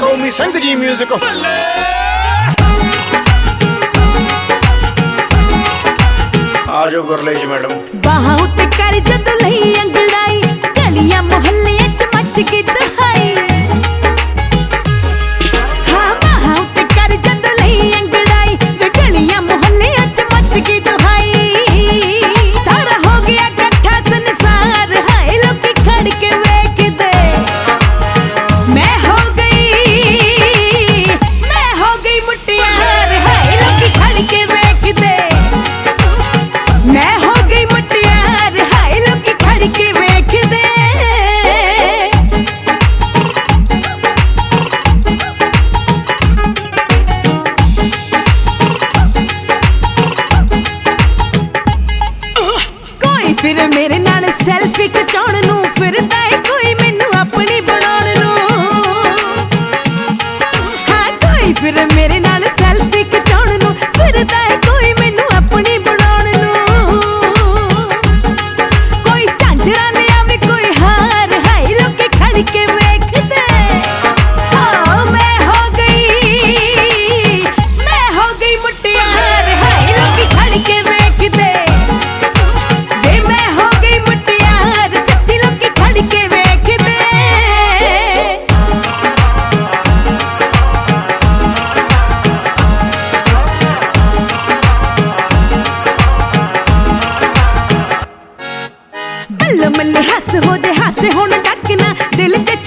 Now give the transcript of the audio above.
होमी संग जी म्यूजिक। आ जाओ कर ले जी मैडम। बाहां उत्ते कर जद लई अंगड़ाई, गलियां मोहल्ले च मच गई दहाई। हां बाहां उत्ते कर जद लई अंगड़ाई, वे गलियां मोहल्ले च मच गई दहाई। सारा हो गया इकट्ठा संसार, हाय लोकी खड़ के वेखदे। मैं हो गई मुटियार, हाय लोकी खड़ के वेखदे। मैं हो गई मुटियार, हाय लोकी खड़ के वेखदे। कोई फिर मेरे नाल सेल्फी खिचाउण नूं फिरदा है, कोई मैनू अपनी बनाउण नूं। हाँ कोई फिर मेरे नाल सेल्फी खिचाउण नूं फिरदा है, कोई मैनू अपनी बनाउण नूं। कोई झांजरा ले आवे कोई हार, हाय लोकी खड़ के वेखदे। हाँ मैं हो गई मुटियार, हाय लोकी खड़ के वेखदे। वे मैं हो गई मुटियार, सच्ची लोकी खड़ के वेखदे। बल्लो मल्ले हस हो जे हासे होण डकना, दिल च